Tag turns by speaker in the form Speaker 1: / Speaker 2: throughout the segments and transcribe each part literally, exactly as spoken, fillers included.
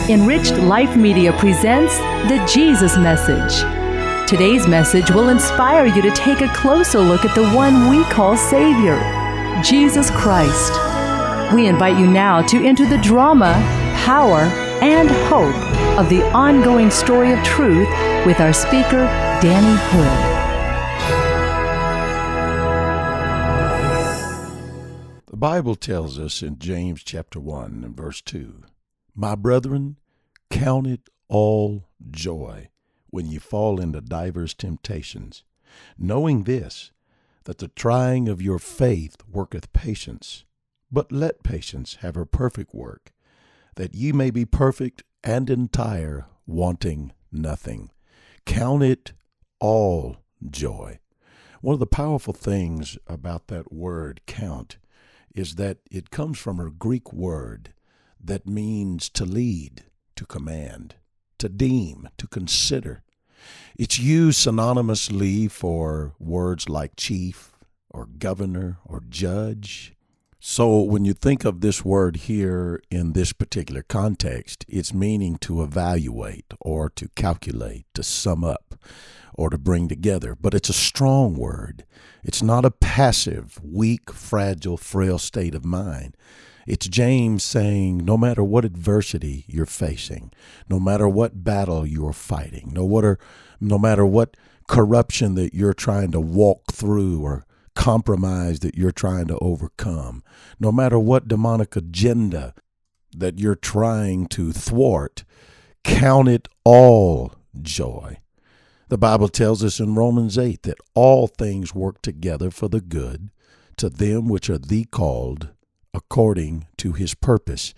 Speaker 1: Enriched Life Media presents the Jesus Message. Today's message will inspire you to take a closer look at the one we call Savior, Jesus Christ. We invite you now to enter the drama, power, and hope of the ongoing story of truth with our speaker, Danny Hood.
Speaker 2: The Bible tells us in James chapter one and verse two, "My brethren, count it all joy when ye fall into divers temptations, knowing this, that the trying of your faith worketh patience. But let patience have her perfect work, that ye may be perfect and entire, wanting nothing." Count it all joy. One of the powerful things about that word count is that it comes from a Greek word that means to lead, to command, to deem, to consider. It's used synonymously for words like chief or governor or judge. So when you think of this word here in this particular context, it's meaning to evaluate or to calculate, to sum up or to bring together. But it's a strong word. It's not a passive, weak, fragile, frail state of mind. It's James saying, no matter what adversity you're facing, no matter what battle you're fighting, no matter, no matter what corruption that you're trying to walk through or compromise that you're trying to overcome, no matter what demonic agenda that you're trying to thwart, count it all joy. The Bible tells us in Romans eight that all things work together for the good to them which are the called according to his purpose.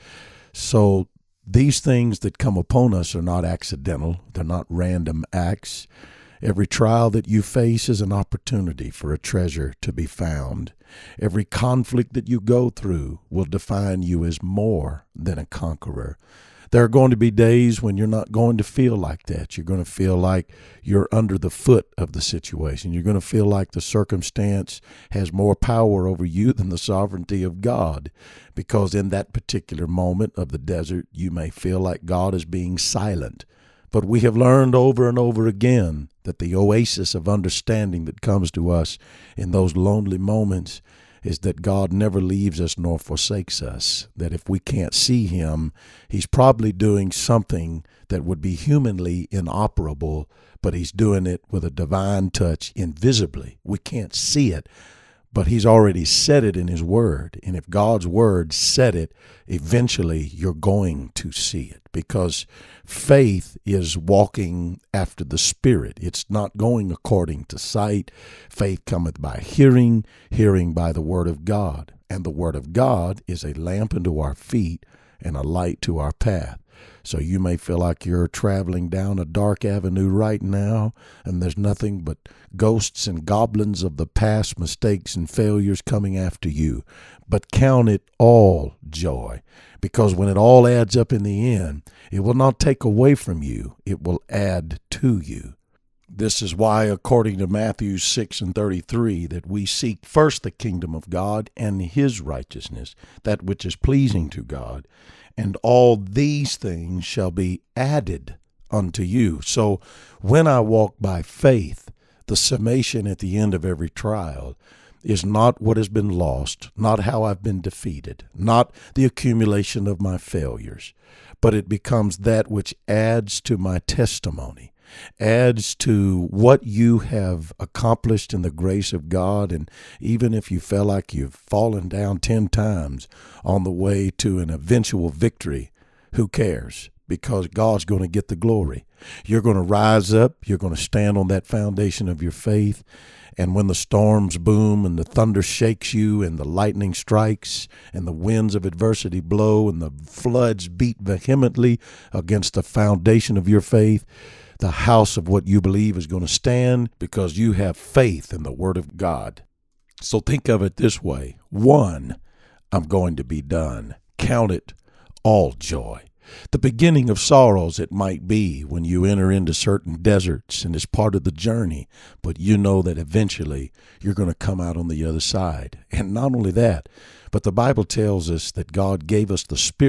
Speaker 2: So these things that come upon us are not accidental. They're not random acts. Every trial that you face is an opportunity for a treasure to be found. Every conflict that you go through will define you as more than a conqueror. There are going to be days when you're not going to feel like that. You're going to feel like you're under the foot of the situation. You're going to feel like the circumstance has more power over you than the sovereignty of God, because in that particular moment of the desert, you may feel like God is being silent. But we have learned over and over again that the oasis of understanding that comes to us in those lonely moments is that God never leaves us nor forsakes us, that if we can't see him, he's probably doing something that would be humanly inoperable, but he's doing it with a divine touch invisibly. We can't see it, but he's already said it in his word. And if God's word said it, eventually you're going to see it, because faith is walking after the Spirit. It's not going according to sight. Faith cometh by hearing, hearing by the word of God. And the word of God is a lamp unto our feet and a light to our path. So you may feel like you're traveling down a dark avenue right now, and there's nothing but ghosts and goblins of the past mistakes and failures coming after you. But count it all joy, because when it all adds up in the end, it will not take away from you. It will add to you. This is why, according to Matthew six and thirty-three, that we seek first the kingdom of God and his righteousness, that which is pleasing to God, and all these things shall be added unto you. So when I walk by faith, the summation at the end of every trial is not what has been lost, not how I've been defeated, not the accumulation of my failures, but it becomes that which adds to my testimony, adds to what you have accomplished in the grace of God. And even if you feel like you've fallen down ten times on the way to an eventual victory, who cares? Because God's going to get the glory. You're going to rise up. You're going to stand on that foundation of your faith. And when the storms boom and the thunder shakes you and the lightning strikes and the winds of adversity blow and the floods beat vehemently against the foundation of your faith, the house of what you believe is going to stand, because you have faith in the word of God. So think of it this way. One, I'm going to be done. Count it all joy. The beginning of sorrows it might be when you enter into certain deserts, and it's part of the journey, but you know that eventually you're going to come out on the other side. And not only that, but the Bible tells us that God gave us the Spirit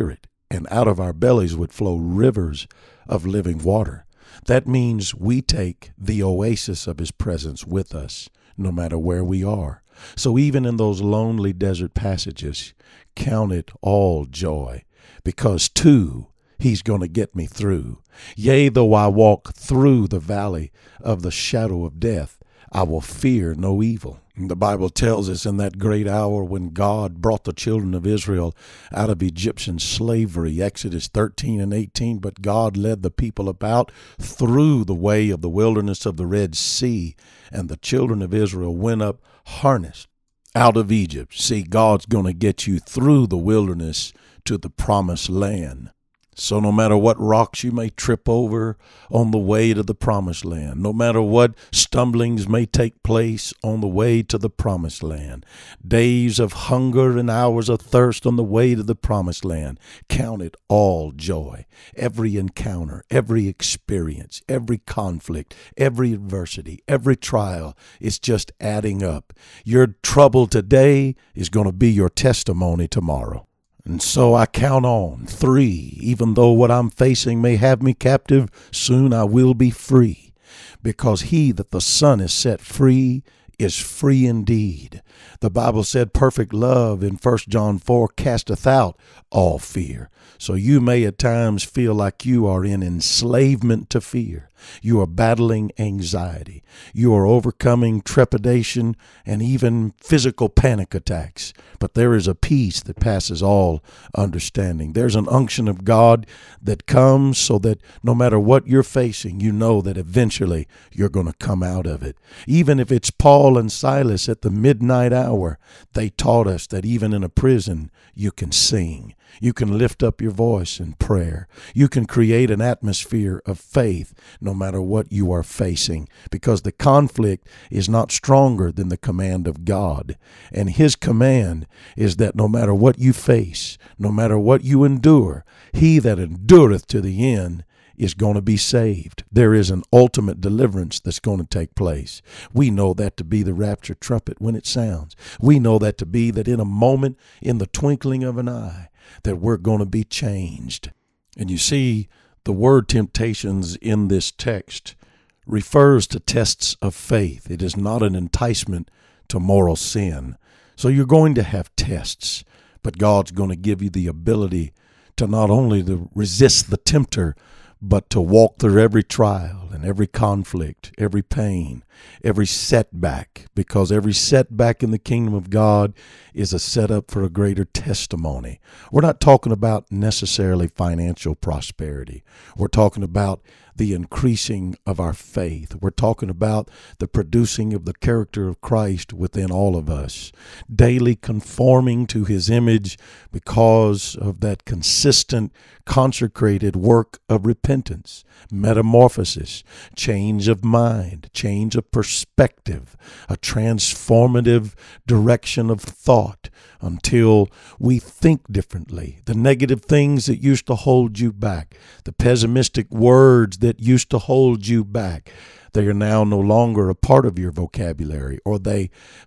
Speaker 2: and out of our bellies would flow rivers of living water. That means we take the oasis of his presence with us, no matter where we are. So even in those lonely desert passages, count it all joy, because too, he's going to get me through. Yea, though I walk through the valley of the shadow of death, I will fear no evil. The Bible tells us in that great hour when God brought the children of Israel out of Egyptian slavery, Exodus thirteen and eighteen, but God led the people about through the way of the wilderness of the Red Sea, and the children of Israel went up harnessed out of Egypt. See, God's going to get you through the wilderness to the promised land. So no matter what rocks you may trip over on the way to the promised land, no matter what stumblings may take place on the way to the promised land, days of hunger and hours of thirst on the way to the promised land, count it all joy. Every encounter, every experience, every conflict, every adversity, every trial is just adding up. Your trouble today is going to be your testimony tomorrow. And so I count on three, even though what I'm facing may have me captive, soon I will be free, because he that the Son is set free is free indeed. The Bible said perfect love in First John four casteth out all fear. So you may at times feel like you are in enslavement to fear. You are battling anxiety. You are overcoming trepidation and even physical panic attacks. But there is a peace that passes all understanding. There's an unction of God that comes so that no matter what you're facing, you know that eventually you're going to come out of it. Even if it's Paul and Silas at the midnight hour, they taught us that even in a prison, you can sing. You can lift up your voice in prayer. You can create an atmosphere of faith no matter what you are facing, because the conflict is not stronger than the command of God. And his command is that no matter what you face, no matter what you endure, he that endureth to the end is going to be saved. There is an ultimate deliverance that's going to take place. We know that to be the rapture trumpet when it sounds. We know that to be that in a moment, in the twinkling of an eye, that we're going to be changed. And you see, the word temptations in this text refers to tests of faith. It is not an enticement to moral sin. So you're going to have tests, but God's going to give you the ability to not only to resist the tempter, but to walk through every trial and every conflict, every pain, every setback, because every setback in the kingdom of God is a setup for a greater testimony. We're not talking about necessarily financial prosperity. We're talking about the increasing of our faith. We're talking about the producing of the character of Christ within all of us, daily conforming to his image because of that consistent, consecrated work of repentance, metamorphosis, change of mind, change of perspective, a transformative direction of thought until we think differently. The negative things that used to hold you back, the pessimistic words that used to hold you back, they are now no longer a part of your vocabulary, or they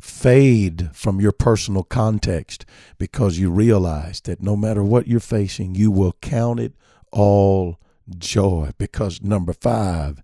Speaker 2: fade from your personal context because you realize that no matter what you're facing, you will count it all joy, because number five,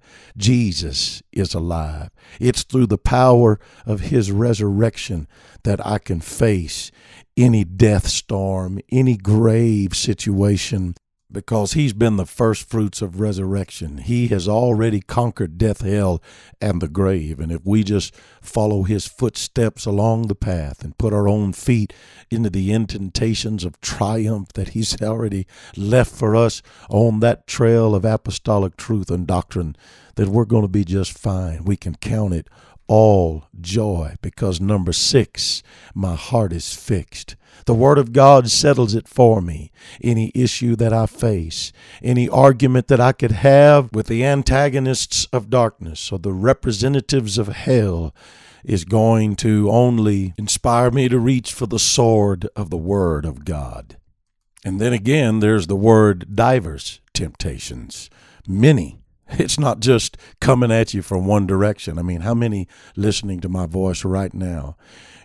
Speaker 2: Jesus is alive. It's through the power of his resurrection that I can face any death storm, any grave situation, because he's been the first fruits of resurrection. He has already conquered death, hell, and the grave. And if we just follow his footsteps along the path and put our own feet into the indentations of triumph that he's already left for us on that trail of apostolic truth and doctrine, that we're going to be just fine. We can count it all joy, because number six, my heart is fixed. The Word of God settles it for me. Any issue that I face, any argument that I could have with the antagonists of darkness or the representatives of hell, is going to only inspire me to reach for the sword of the Word of God. And then again, there's the word divers temptations, many. It's not just coming at you from one direction. I mean, how many listening to my voice right now,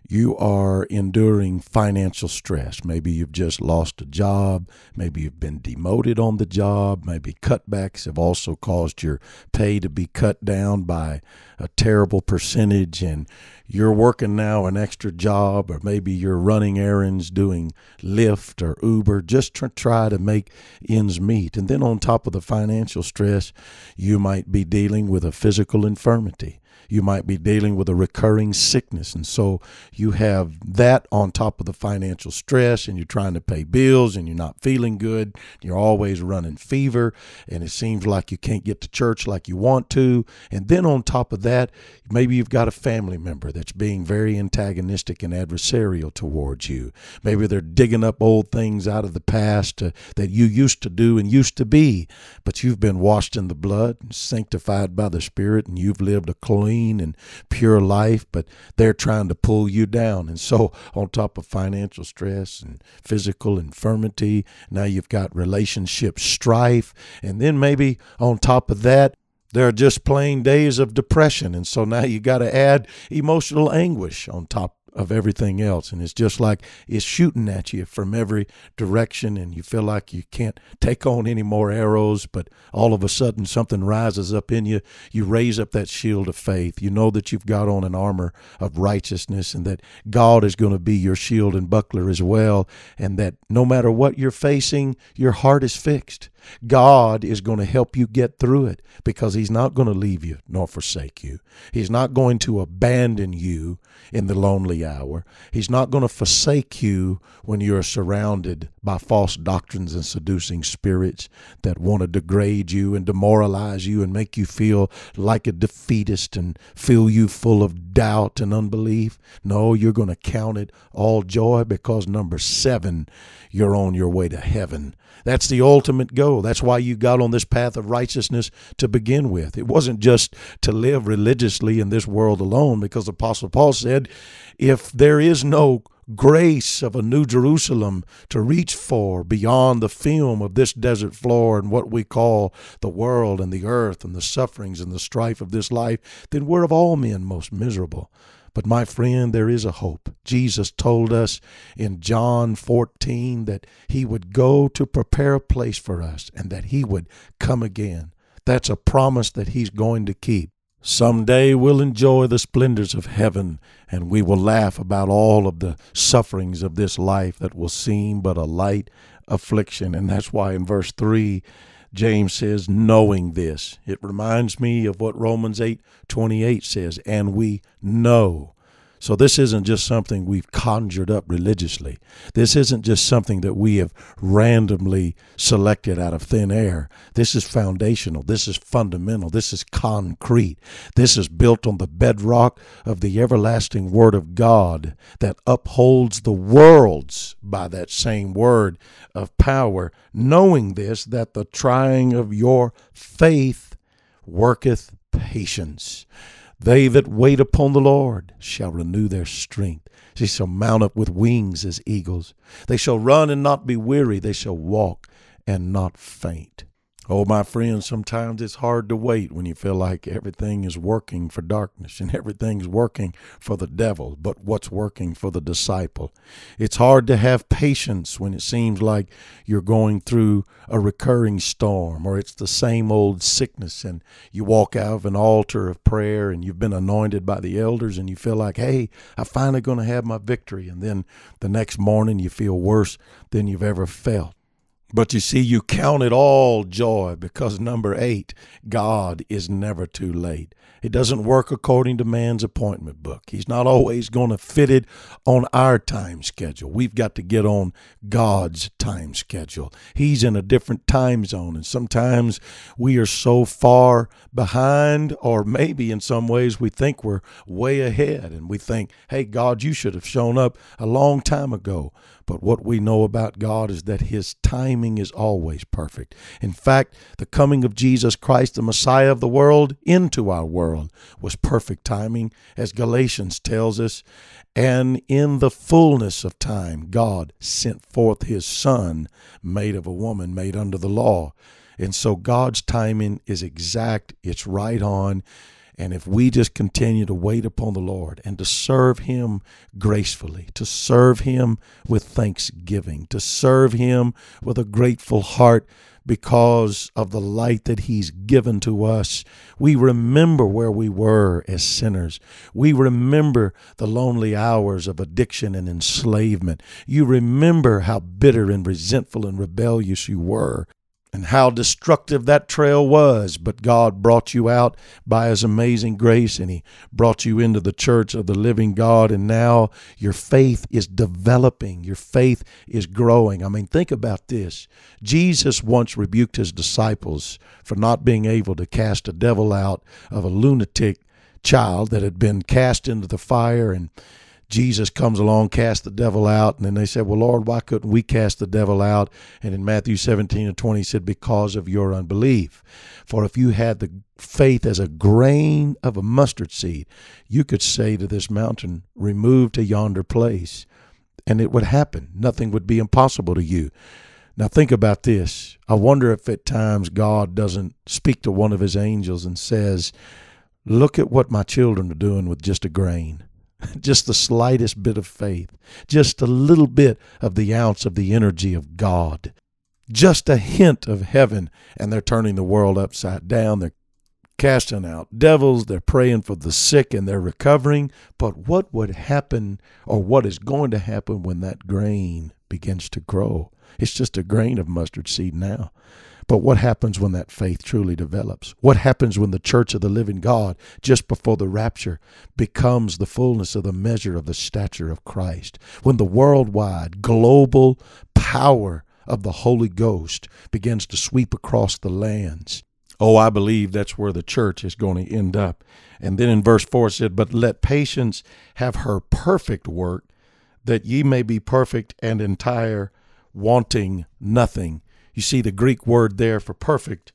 Speaker 2: you are enduring financial stress. Maybe you've just lost a job. Maybe you've been demoted on the job. Maybe cutbacks have also caused your pay to be cut down by a terrible percentage, and you're working now an extra job, or maybe you're running errands, doing Lyft or Uber, just to try to make ends meet. And then on top of the financial stress, you might be dealing with a physical infirmity. You might be dealing with a recurring sickness. And so you have that on top of the financial stress, and you're trying to pay bills, and you're not feeling good. You're always running fever, and it seems like you can't get to church like you want to. And then on top of that, maybe you've got a family member that's being very antagonistic and adversarial towards you. Maybe they're digging up old things out of the past uh, that you used to do and used to be, but you've been washed in the blood and sanctified by the Spirit, and you've lived a clean and pure life, but they're trying to pull you down. And so on top of financial stress and physical infirmity, now you've got relationship strife. And then maybe on top of that, there are just plain days of depression. And so now you got to add emotional anguish on top of everything else. And it's just like it's shooting at you from every direction, and you feel like you can't take on any more arrows, but all of a sudden something rises up in you. You raise up that shield of faith. You know that you've got on an armor of righteousness, and that God is going to be your shield and buckler as well, and that no matter what you're facing, your heart is fixed. God is going to help you get through it, because he's not going to leave you nor forsake you. He's not going to abandon you in the lonely hour. He's not going to forsake you when you're surrounded by false doctrines and seducing spirits that want to degrade you and demoralize you and make you feel like a defeatist and fill you full of doubt and unbelief. No, you're going to count it all joy, because number seven, you're on your way to heaven. That's the ultimate goal. That's why you got on this path of righteousness to begin with. It wasn't just to live religiously in this world alone, because Apostle Paul said, if there is no grace of a new Jerusalem to reach for beyond the film of this desert floor and what we call the world and the earth and the sufferings and the strife of this life, then we're of all men most miserable. But my friend, there is a hope. Jesus told us in John fourteen that he would go to prepare a place for us and that he would come again. That's a promise that he's going to keep. Someday we'll enjoy the splendors of heaven, and we will laugh about all of the sufferings of this life that will seem but a light affliction. And that's why in verse three, James says, knowing this. It reminds me of what Romans eight twenty-eight says, and we know. So this isn't just something we've conjured up religiously. This isn't just something that we have randomly selected out of thin air. This is foundational. This is fundamental. This is concrete. This is built on the bedrock of the everlasting Word of God that upholds the worlds by that same word of power, knowing this, that the trying of your faith worketh patience. They that wait upon the Lord shall renew their strength. They shall mount up with wings as eagles. They shall run and not be weary. They shall walk and not faint. Oh, my friends, sometimes it's hard to wait when you feel like everything is working for darkness and everything's working for the devil, but what's working for the disciple? It's hard to have patience when it seems like you're going through a recurring storm, or it's the same old sickness, and you walk out of an altar of prayer and you've been anointed by the elders and you feel like, hey, I'm finally going to have my victory. And then the next morning you feel worse than you've ever felt. But you see, you count it all joy, because number eight, God is never too late. It doesn't work according to man's appointment book. He's not always going to fit it on our time schedule. We've got to get on God's time schedule. He's in a different time zone, and sometimes we are so far behind, or maybe in some ways we think we're way ahead, and we think, hey, God, you should have shown up a long time ago. But what we know about God is that his timing is always perfect. In fact, the coming of Jesus Christ, the Messiah of the world, into our world was perfect timing, as Galatians tells us. And in the fullness of time, God sent forth his Son, made of a woman, made under the law. And so God's timing is exact. It's right on. And if we just continue to wait upon the Lord and to serve Him gracefully, to serve Him with thanksgiving, to serve Him with a grateful heart because of the light that He's given to us, we remember where we were as sinners. We remember the lonely hours of addiction and enslavement. You remember how bitter and resentful and rebellious you were, and how destructive that trail was, but God brought you out by His amazing grace, and He brought you into the church of the living God, and now your faith is developing. Your faith is growing. I mean, think about this. Jesus once rebuked His disciples for not being able to cast a devil out of a lunatic child that had been cast into the fire, and Jesus comes along, casts the devil out, and then they said, well, Lord, why couldn't we cast the devil out? And in Matthew seventeen and twenty, he said, because of your unbelief. For if you had the faith as a grain of a mustard seed, you could say to this mountain, remove to yonder place, and it would happen. Nothing would be impossible to you. Now think about this. I wonder if at times God doesn't speak to one of His angels and says, look at what my children are doing with just a grain. Just the slightest bit of faith, just a little bit of the ounce of the energy of God, just a hint of heaven, and they're turning the world upside down. They're casting out devils, they're praying for the sick, and they're recovering. But what would happen, or what is going to happen when that grain begins to grow? It's just a grain of mustard seed now. But what happens when that faith truly develops? What happens when the church of the living God, just before the rapture, becomes the fullness of the measure of the stature of Christ? When the worldwide, global power of the Holy Ghost begins to sweep across the lands. Oh, I believe that's where the church is going to end up. And then in verse four it said, but let patience have her perfect work, that ye may be perfect and entire, wanting nothing. You see, the Greek word there for perfect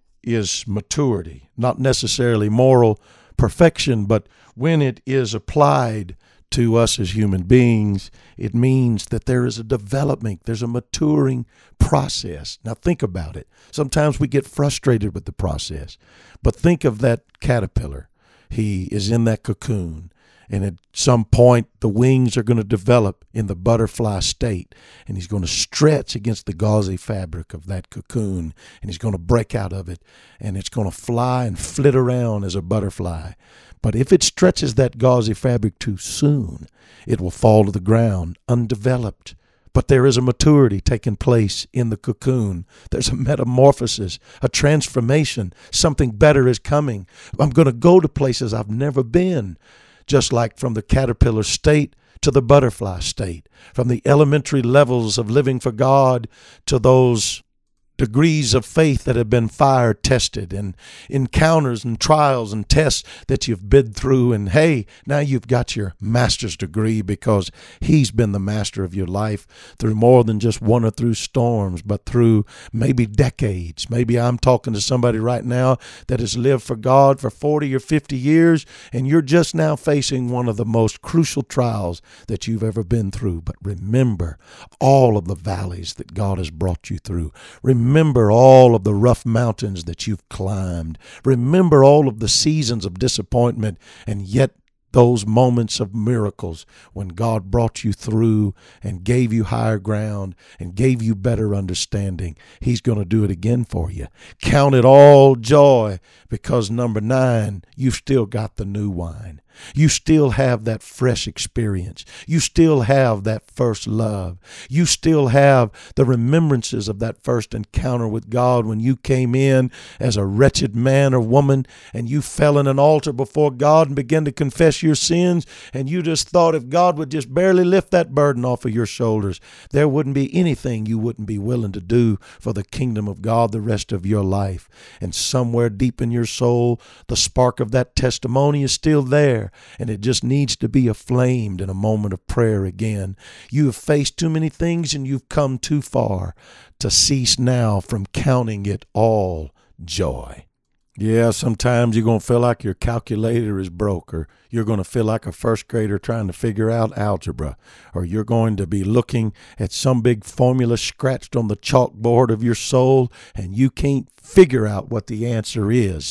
Speaker 2: is maturity, not necessarily moral perfection, but when it is applied to us as human beings, it means that there is a development, there's a maturing process. Now think about it. Sometimes we get frustrated with the process, but think of that caterpillar. He is in that cocoon. And at some point, the wings are going to develop in the butterfly state, and he's going to stretch against the gauzy fabric of that cocoon, and he's going to break out of it, and it's going to fly and flit around as a butterfly. But if it stretches that gauzy fabric too soon, it will fall to the ground undeveloped. But there is a maturity taking place in the cocoon. There's a metamorphosis, a transformation. Something better is coming. I'm going to go to places I've never been. Just like from the caterpillar state to the butterfly state, from the elementary levels of living for God to those degrees of faith that have been fire tested, and encounters and trials and tests that you've been through. And hey, now you've got your master's degree because He's been the master of your life through more than just one or through storms, but through maybe decades. Maybe I'm talking to somebody right now that has lived for God for forty or fifty years, and you're just now facing one of the most crucial trials that you've ever been through. But remember all of the valleys that God has brought you through. Remember Remember all of the rough mountains that you've climbed. Remember all of the seasons of disappointment, and yet those moments of miracles when God brought you through and gave you higher ground and gave you better understanding. He's going to do it again for you. Count it all joy, because number nine, you've still got the new wine. You still have that fresh experience. You still have that first love. You still have the remembrances of that first encounter with God when you came in as a wretched man or woman and you fell in an altar before God and began to confess your sins, and you just thought if God would just barely lift that burden off of your shoulders, there wouldn't be anything you wouldn't be willing to do for the kingdom of God the rest of your life. And somewhere deep in your soul, the spark of that testimony is still there. And it just needs to be aflamed in a moment of prayer again. You have faced too many things and you've come too far to cease now from counting it all joy. Yeah, sometimes you're going to feel like your calculator is broke, or you're going to feel like a first grader trying to figure out algebra, or you're going to be looking at some big formula scratched on the chalkboard of your soul and you can't figure out what the answer is.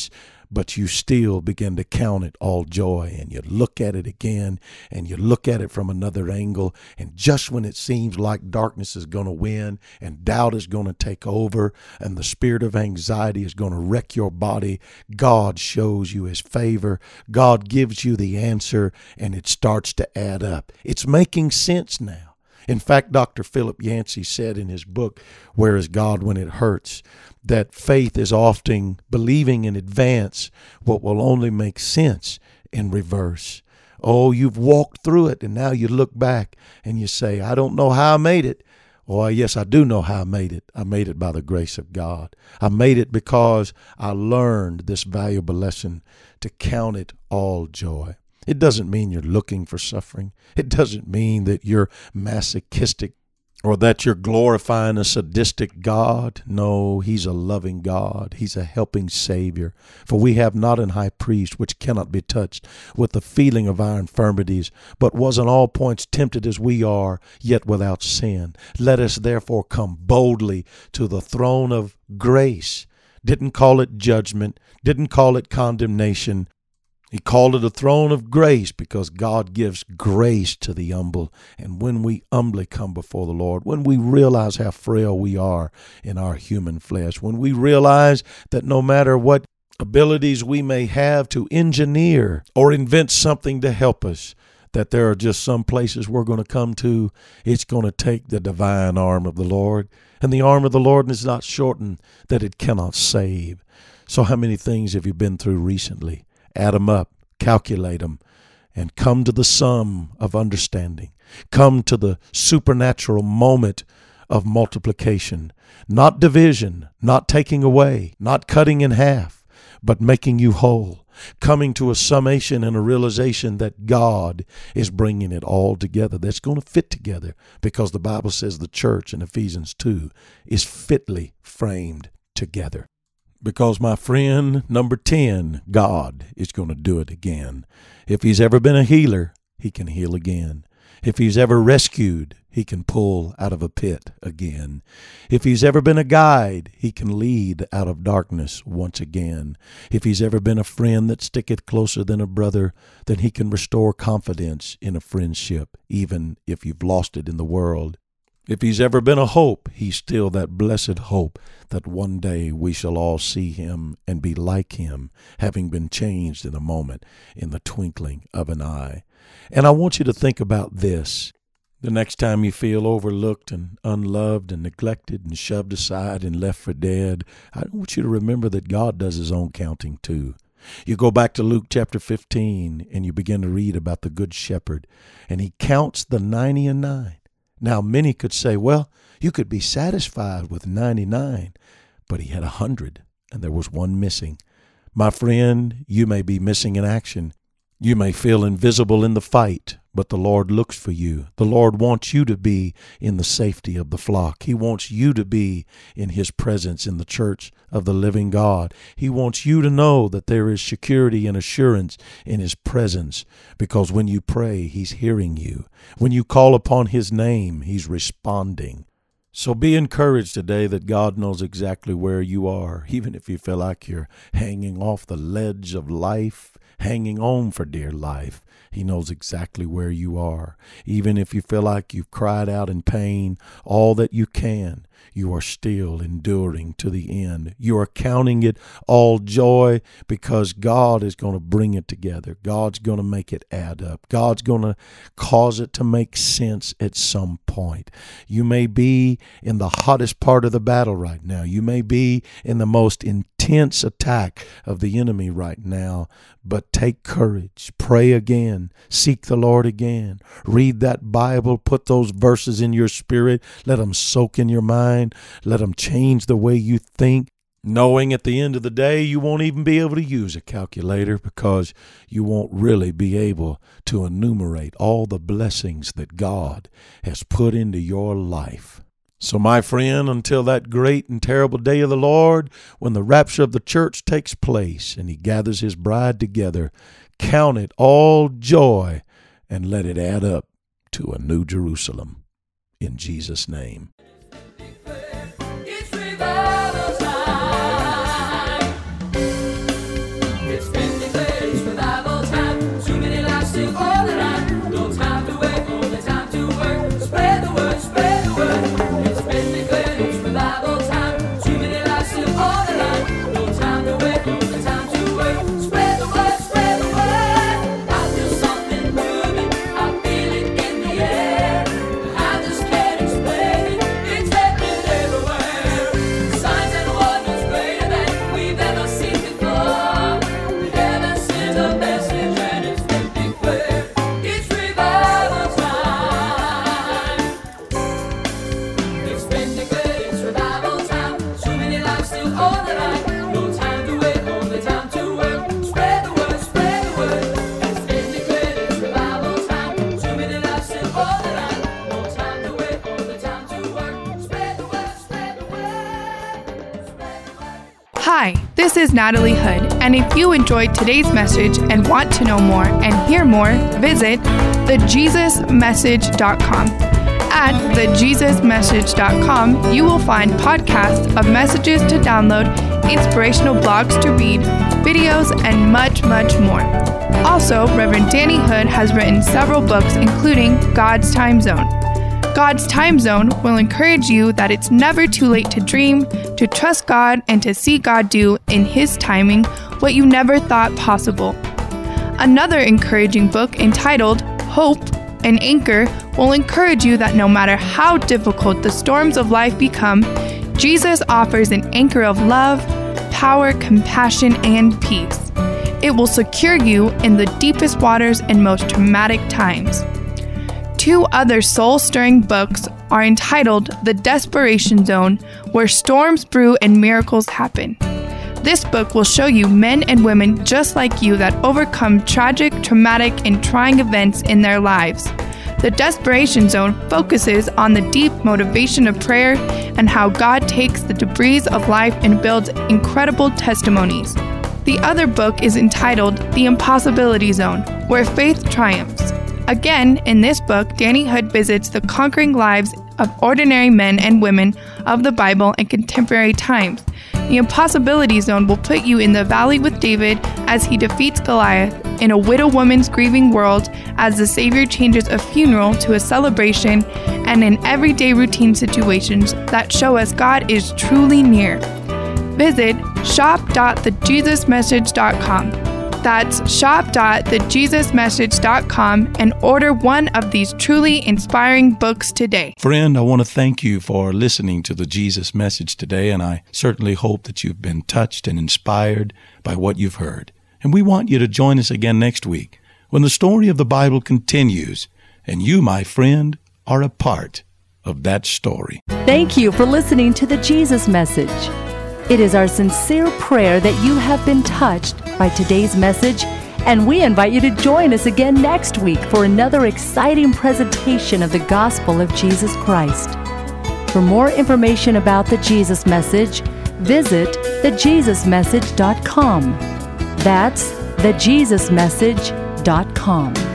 Speaker 2: but you still begin to count it all joy, and you look at it again, and you look at it from another angle, and just when it seems like darkness is going to win and doubt is going to take over and the spirit of anxiety is going to wreck your body, God shows you his favor. God gives you the answer, and it starts to add up. It's making sense now. In fact, Doctor Philip Yancey said in his book, Where is God When It Hurts?, that faith is often believing in advance what will only make sense in reverse. Oh, you've walked through it, and now you look back and you say, I don't know how I made it. Oh, yes, I do know how I made it. I made it by the grace of God. I made it because I learned this valuable lesson to count it all joy. It doesn't mean you're looking for suffering. It doesn't mean that you're masochistic or that you're glorifying a sadistic God. No, he's a loving God. He's a helping Savior. For we have not an high priest which cannot be touched with the feeling of our infirmities, but was in all points tempted as we are, yet without sin. Let us therefore come boldly to the throne of grace. Didn't call it judgment, didn't call it condemnation. He called it a throne of grace because God gives grace to the humble. And when we humbly come before the Lord, when we realize how frail we are in our human flesh, when we realize that no matter what abilities we may have to engineer or invent something to help us, that there are just some places we're going to come to, it's going to take the divine arm of the Lord. And the arm of the Lord is not shortened that it cannot save. So how many things have you been through recently? Add them up, calculate them, and come to the sum of understanding. Come to the supernatural moment of multiplication, not division, not taking away, not cutting in half, but making you whole. Coming to a summation and a realization that God is bringing it all together. That's going to fit together because the Bible says the church in Ephesians two is fitly framed together. Because, my friend, number ten, God is going to do it again. If he's ever been a healer, he can heal again. If he's ever rescued, he can pull out of a pit again. If he's ever been a guide, he can lead out of darkness once again. If he's ever been a friend that sticketh closer than a brother, then he can restore confidence in a friendship, even if you've lost it in the world. If he's ever been a hope, he's still that blessed hope that one day we shall all see him and be like him, having been changed in a moment, in the twinkling of an eye. And I want you to think about this. The next time you feel overlooked and unloved and neglected and shoved aside and left for dead, I want you to remember that God does his own counting too. You go back to Luke chapter fifteen and you begin to read about the good shepherd, and he counts the ninety and nine. Now, many could say, well, you could be satisfied with ninety-nine, but he had a hundred, and there was one missing. My friend, you may be missing in action. You may feel invisible in the fight, but the Lord looks for you. The Lord wants you to be in the safety of the flock. He wants you to be in his presence in the church of the living God. He wants you to know that there is security and assurance in his presence, because when you pray, he's hearing you. When you call upon his name, he's responding. So be encouraged today that God knows exactly where you are, even if you feel like you're hanging off the ledge of life, hanging on for dear life. He knows exactly where you are. Even if you feel like you've cried out in pain all that you can, you are still enduring to the end. You are counting it all joy because God is going to bring it together. God's going to make it add up. God's going to cause it to make sense at some point. You may be in the hottest part of the battle right now. You may be in the most intense attack of the enemy right now, but take courage. Pray again. Seek the Lord again. Read that Bible. Put those verses in your spirit. Let them soak in your mind. Let them change the way you think, knowing at the end of the day you won't even be able to use a calculator because you won't really be able to enumerate all the blessings that God has put into your life. So, my friend, until that great and terrible day of the Lord, when the rapture of the church takes place and he gathers his bride together, count it all joy and let it add up to a new Jerusalem. In Jesus' name.
Speaker 3: Hi, this is Natalie Hood, and if you enjoyed today's message and want to know more and hear more, visit the jesus message dot com. At the jesus message dot com, you will find podcasts of messages to download, inspirational blogs to read, videos, and much, much more. Also, Reverend Danny Hood has written several books, including God's Time Zone. God's Time Zone will encourage you that it's never too late to dream, to trust God, and to see God do in His timing what you never thought possible. Another encouraging book entitled Hope, an Anchor will encourage you that no matter how difficult the storms of life become, Jesus offers an anchor of love, power, compassion, and peace. It will secure you in the deepest waters and most traumatic times. Two other soul-stirring books are entitled The Desperation Zone, where storms brew and miracles happen. This book will show you men and women just like you that overcome tragic, traumatic, and trying events in their lives. The Desperation Zone focuses on the deep motivation of prayer and how God takes the debris of life and builds incredible testimonies. The other book is entitled The Impossibility Zone, where faith triumphs. Again, in this book, Danny Hood visits the conquering lives of ordinary men and women of the Bible in contemporary times. The Impossibility Zone will put you in the valley with David as he defeats Goliath, in a widow woman's grieving world as the Savior changes a funeral to a celebration, and in everyday routine situations that show us God is truly near. Visit shop dot the jesus message dot com. That's shop dot the jesus message dot com and order one of these truly inspiring books today.
Speaker 2: Friend, I want to thank you for listening to the Jesus Message today, and I certainly hope that you've been touched and inspired by what you've heard. And we want you to join us again next week when the story of the Bible continues, and you, my friend, are a part of that story.
Speaker 1: Thank you for listening to the Jesus Message. It is our sincere prayer that you have been touched by today's message, and we invite you to join us again next week for another exciting presentation of the gospel of Jesus Christ. For more information about the Jesus Message, visit the jesus message dot com. That's the jesus message dot com.